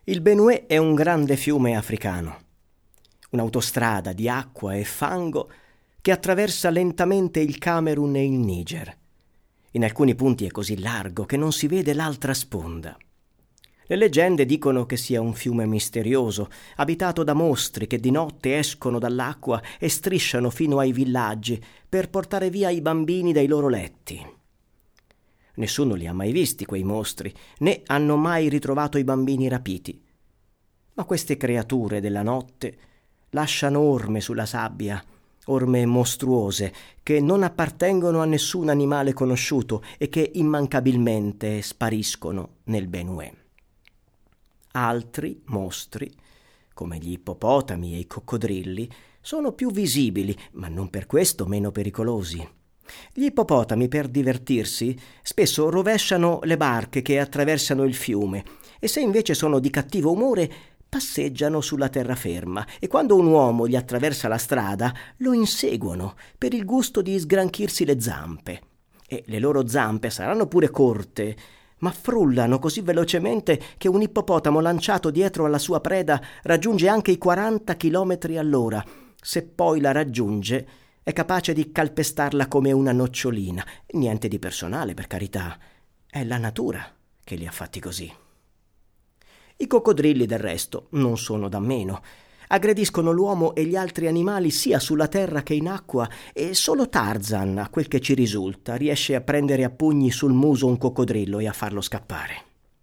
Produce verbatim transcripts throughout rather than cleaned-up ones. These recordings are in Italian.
Il Benue è un grande fiume africano, un'autostrada di acqua e fango che attraversa lentamente il Camerun e il Niger. In alcuni punti è così largo che non si vede l'altra sponda. Le leggende dicono che sia un fiume misterioso, abitato da mostri che di notte escono dall'acqua e strisciano fino ai villaggi per portare via i bambini dai loro letti. Nessuno li ha mai visti quei mostri, né hanno mai ritrovato i bambini rapiti. Ma queste creature della notte lasciano orme sulla sabbia, orme mostruose che non appartengono a nessun animale conosciuto e che immancabilmente spariscono nel Benue. Altri mostri, come gli ippopotami e i coccodrilli, sono più visibili, ma non per questo meno pericolosi. Gli ippopotami, per divertirsi, spesso rovesciano le barche che attraversano il fiume e se invece sono di cattivo umore passeggiano sulla terraferma e quando un uomo gli attraversa la strada lo inseguono per il gusto di sgranchirsi le zampe. E le loro zampe saranno pure corte, ma frullano così velocemente che un ippopotamo lanciato dietro alla sua preda raggiunge anche i quaranta chilometri all'ora. Se poi la raggiunge, è capace di calpestarla come una nocciolina. Niente di personale, per carità. È la natura che li ha fatti così. I coccodrilli, del resto, non sono da meno. Aggrediscono l'uomo e gli altri animali sia sulla terra che in acqua e solo Tarzan, a quel che ci risulta, riesce a prendere a pugni sul muso un coccodrillo e a farlo scappare.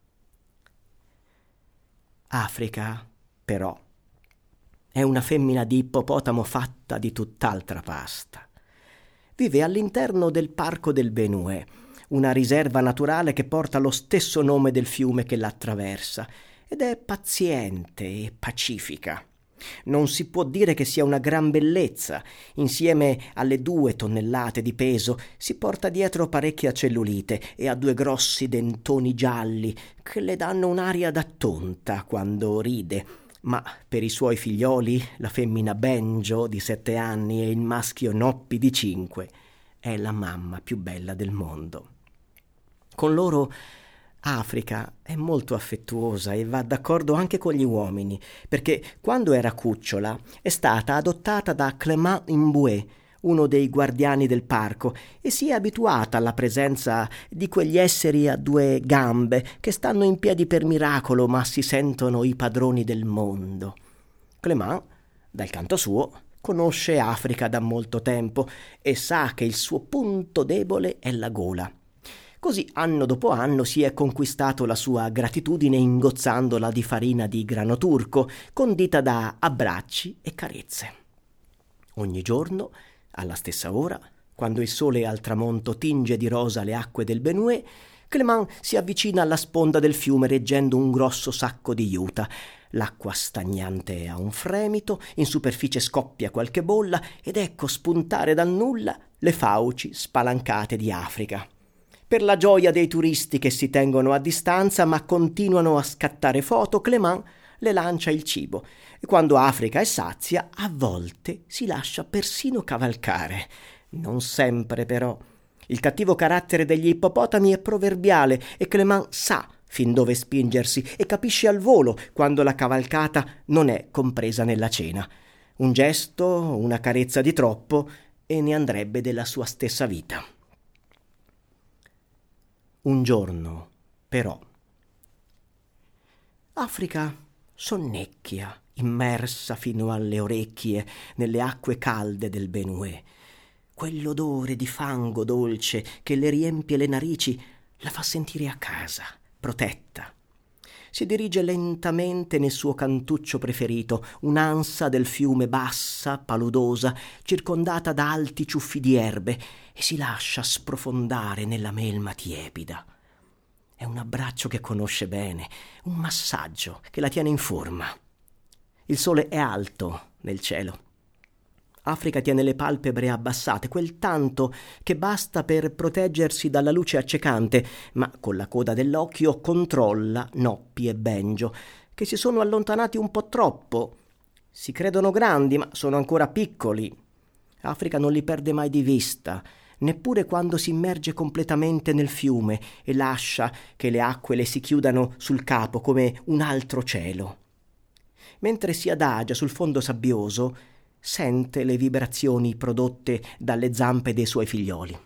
Africa, però, è una femmina di ippopotamo fatta di tutt'altra pasta. Vive all'interno del Parco del Benue, una riserva naturale che porta lo stesso nome del fiume che l'attraversa, ed è paziente e pacifica. Non si può dire che sia una gran bellezza. Insieme alle due tonnellate di peso si porta dietro parecchia cellulite e ha due grossi dentoni gialli che le danno un'aria da tonta quando ride. Ma per i suoi figlioli, la femmina Benjo di sette anni e il maschio Noppi di cinque, è la mamma più bella del mondo. Con loro Africa è molto affettuosa e va d'accordo anche con gli uomini, perché quando era cucciola è stata adottata da Clément Imbue, uno dei guardiani del parco, e si è abituata alla presenza di quegli esseri a due gambe che stanno in piedi per miracolo ma si sentono i padroni del mondo. Clément, dal canto suo, conosce Africa da molto tempo e sa che il suo punto debole è la gola. Così anno dopo anno si è conquistato la sua gratitudine ingozzandola di farina di grano turco, condita da abbracci e carezze. Ogni giorno, alla stessa ora, quando il sole al tramonto tinge di rosa le acque del Benue, Clément si avvicina alla sponda del fiume reggendo un grosso sacco di juta. L'acqua stagnante ha un fremito, in superficie scoppia qualche bolla ed ecco spuntare dal nulla le fauci spalancate di Africa. Per la gioia dei turisti che si tengono a distanza ma continuano a scattare foto, Clément le lancia il cibo e quando Africa è sazia, a volte si lascia persino cavalcare. Non sempre, però. Il cattivo carattere degli ippopotami è proverbiale e Clément sa fin dove spingersi e capisce al volo quando la cavalcata non è compresa nella cena. Un gesto, una carezza di troppo e ne andrebbe della sua stessa vita. Un giorno, però, Africa sonnecchia, immersa fino alle orecchie nelle acque calde del Benue. Quell'odore di fango dolce che le riempie le narici la fa sentire a casa, protetta. Si dirige lentamente nel suo cantuccio preferito, un'ansa del fiume bassa, paludosa, circondata da alti ciuffi di erbe, e si lascia sprofondare nella melma tiepida. È un abbraccio che conosce bene, un massaggio che la tiene in forma. Il sole è alto nel cielo. Africa tiene le palpebre abbassate, quel tanto che basta per proteggersi dalla luce accecante, ma con la coda dell'occhio controlla Noppi e Benjo, che si sono allontanati un po' troppo. Si credono grandi, ma sono ancora piccoli. Africa non li perde mai di vista, neppure quando si immerge completamente nel fiume e lascia che le acque le si chiudano sul capo come un altro cielo. Mentre si adagia sul fondo sabbioso, sente le vibrazioni prodotte dalle zampe dei suoi figlioli.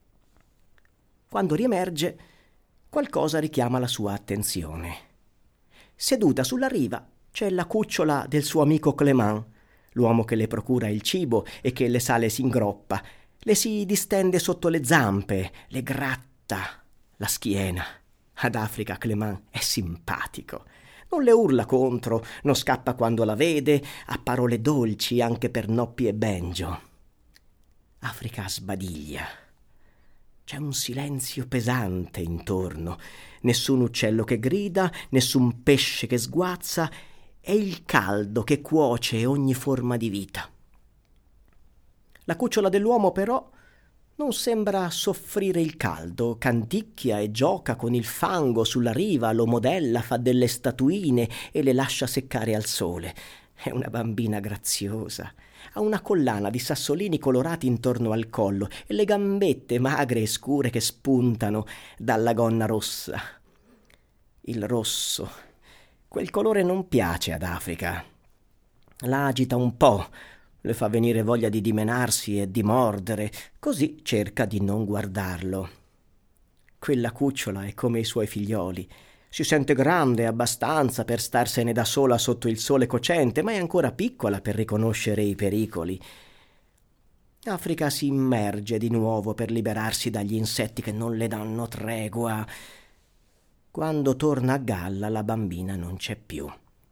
Quando riemerge, qualcosa richiama la sua attenzione. Seduta sulla riva c'è la cucciola del suo amico Clément, l'uomo che le procura il cibo e che le sale si ingroppa, le si distende sotto le zampe, le gratta la schiena. Ad Africa Clément è simpatico. Non le urla contro, non scappa quando la vede, ha parole dolci anche per Noppi e Benjo. Africa sbadiglia. C'è un silenzio pesante intorno, nessun uccello che grida, nessun pesce che sguazza, è il caldo che cuoce ogni forma di vita. La cucciola dell'uomo però non sembra soffrire il caldo, canticchia e gioca con il fango sulla riva, lo modella, fa delle statuine e le lascia seccare al sole. È una bambina graziosa. Ha una collana di sassolini colorati intorno al collo e le gambette magre e scure che spuntano dalla gonna rossa. Il rosso, quel colore non piace ad Africa. La agita un po', le fa venire voglia di dimenarsi e di mordere, così cerca di non guardarlo. Quella cucciola è come i suoi figlioli. Si sente grande abbastanza per starsene da sola sotto il sole cocente, ma è ancora piccola per riconoscere i pericoli. Africa si immerge di nuovo per liberarsi dagli insetti che non le danno tregua. Quando torna a galla la bambina non c'è più.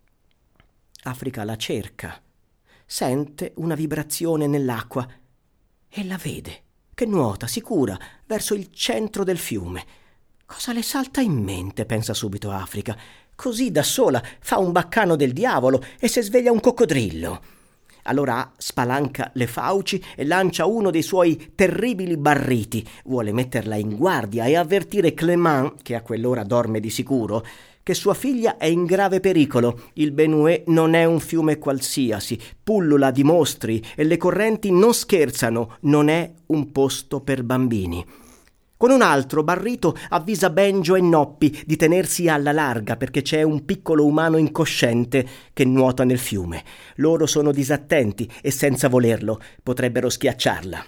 Africa la cerca, sente una vibrazione nell'acqua e la vede, che nuota sicura verso il centro del fiume. Cosa le salta in mente, pensa subito Africa. Così da sola fa un baccano del diavolo e se sveglia un coccodrillo. Allora spalanca le fauci e lancia uno dei suoi terribili barriti. Vuole metterla in guardia e avvertire Clément, che a quell'ora dorme di sicuro, che sua figlia è in grave pericolo. Il Benue non è un fiume qualsiasi, pullula di mostri e le correnti non scherzano, non è un posto per bambini. Con un altro barrito avvisa Benjo e Noppi di tenersi alla larga perché c'è un piccolo umano incosciente che nuota nel fiume. Loro sono disattenti e senza volerlo potrebbero schiacciarla.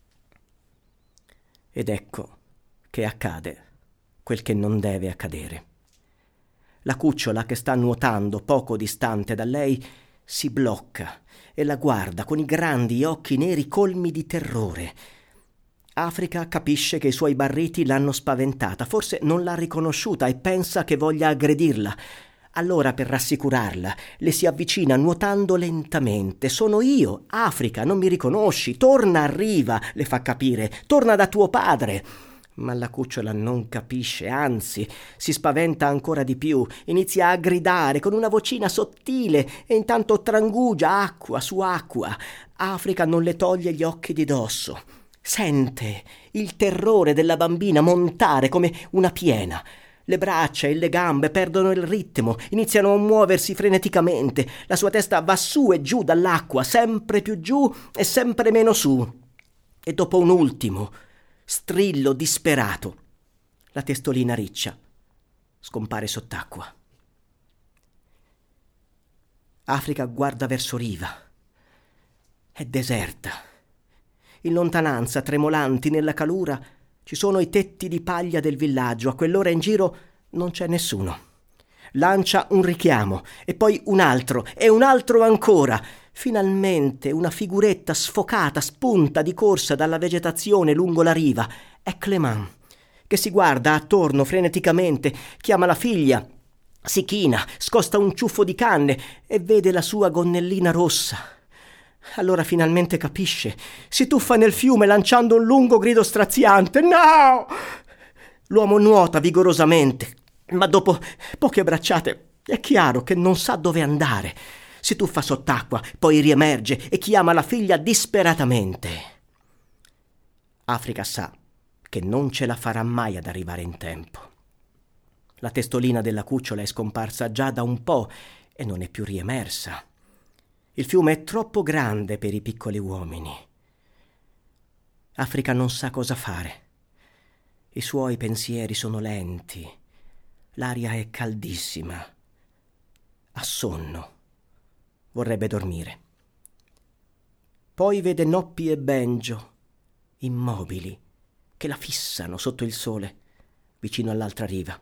Ed ecco che accade quel che non deve accadere. La cucciola che sta nuotando poco distante da lei si blocca e la guarda con i grandi occhi neri colmi di terrore. Africa capisce che i suoi barriti l'hanno spaventata, forse non l'ha riconosciuta e pensa che voglia aggredirla. Allora, per rassicurarla, le si avvicina nuotando lentamente. «Sono io, Africa, non mi riconosci? Torna a riva», le fa capire, «torna da tuo padre». Ma la cucciola non capisce, anzi, si spaventa ancora di più, inizia a gridare con una vocina sottile e intanto trangugia acqua su acqua. Africa non le toglie gli occhi di dosso. Sente il terrore della bambina montare come una piena. Le braccia e le gambe perdono il ritmo, iniziano a muoversi freneticamente. La sua testa va su e giù dall'acqua, sempre più giù e sempre meno su. E dopo un ultimo strillo disperato, la testolina riccia scompare sott'acqua. Africa guarda verso riva. È deserta. In lontananza, tremolanti nella calura, ci sono i tetti di paglia del villaggio. A quell'ora in giro non c'è nessuno. Lancia un richiamo e poi un altro e un altro ancora. Finalmente una figuretta sfocata spunta di corsa dalla vegetazione lungo la riva. È Clément, che si guarda attorno freneticamente, chiama la figlia, si china, scosta un ciuffo di canne e vede la sua gonnellina rossa. Allora finalmente capisce. Si tuffa nel fiume lanciando un lungo grido straziante. No! L'uomo nuota vigorosamente, ma dopo poche bracciate è chiaro che non sa dove andare. Si tuffa sott'acqua, poi riemerge e chiama la figlia disperatamente. Africa sa che non ce la farà mai ad arrivare in tempo. La testolina della cucciola è scomparsa già da un po' e non è più riemersa. Il fiume è troppo grande per i piccoli uomini. Africa non sa cosa fare. I suoi pensieri sono lenti. L'aria è caldissima. Ha sonno. Vorrebbe dormire. Poi vede Noppi e Benjo, immobili, che la fissano sotto il sole, vicino all'altra riva.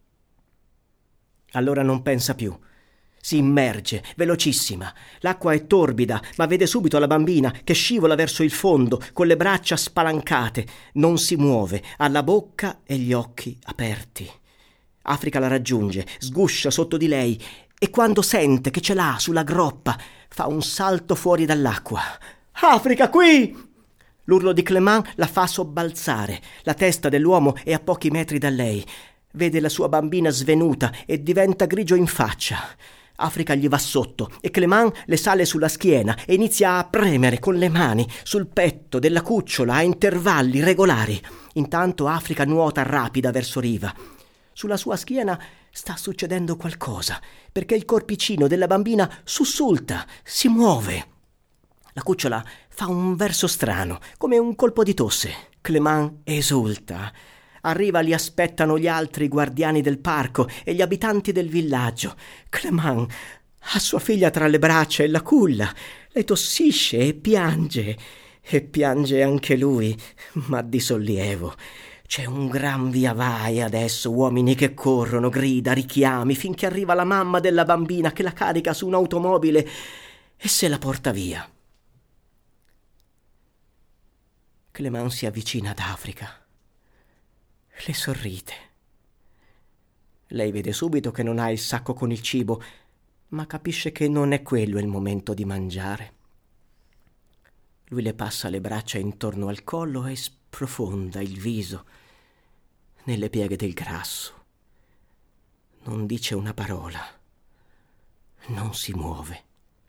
Allora non pensa più. Si immerge, velocissima. L'acqua è torbida, ma vede subito la bambina che scivola verso il fondo, con le braccia spalancate. Non si muove, ha la bocca e gli occhi aperti. Africa la raggiunge, sguscia sotto di lei e quando sente che ce l'ha sulla groppa, fa un salto fuori dall'acqua. «Africa, qui!» L'urlo di Clément la fa sobbalzare. La testa dell'uomo è a pochi metri da lei. Vede la sua bambina svenuta e diventa grigio in faccia. Africa gli va sotto e Clément le sale sulla schiena e inizia a premere con le mani sul petto della cucciola a intervalli regolari. Intanto Africa nuota rapida verso riva. Sulla sua schiena sta succedendo qualcosa, perché il corpicino della bambina sussulta, si muove. La cucciola fa un verso strano, come un colpo di tosse. Clément esulta. Arriva, li aspettano gli altri guardiani del parco e gli abitanti del villaggio. Clément ha sua figlia tra le braccia e la culla. Lei tossisce e piange. E piange anche lui, ma di sollievo. C'è un gran via vai adesso, uomini che corrono, grida, richiami, finché arriva la mamma della bambina che la carica su un'automobile e se la porta via. Clément si avvicina ad Africa. Le sorride. Lei vede subito che non ha il sacco con il cibo, ma capisce che non è quello il momento di mangiare. Lui le passa le braccia intorno al collo e sprofonda il viso nelle pieghe del grasso. Non dice una parola. Non si muove.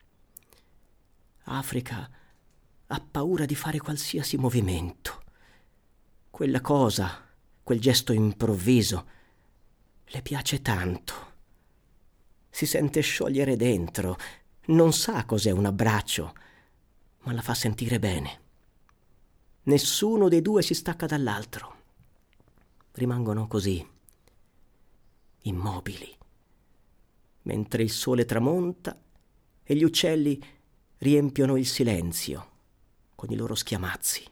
Africa ha paura di fare qualsiasi movimento. Quella cosa, quel gesto improvviso, le piace tanto. Si sente sciogliere dentro. Non sa cos'è un abbraccio, ma la fa sentire bene. Nessuno dei due si stacca dall'altro. Rimangono così, immobili, mentre il sole tramonta e gli uccelli riempiono il silenzio con i loro schiamazzi.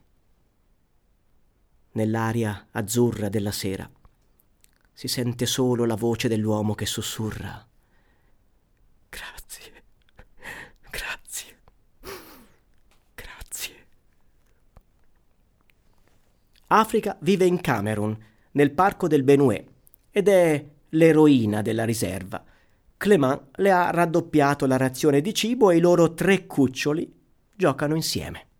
Nell'aria azzurra della sera si sente solo la voce dell'uomo che sussurra: «Grazie, grazie, grazie». Africa vive in Camerun, nel parco del Benue, ed è l'eroina della riserva. Clément le ha raddoppiato la razione di cibo e i loro tre cuccioli giocano insieme.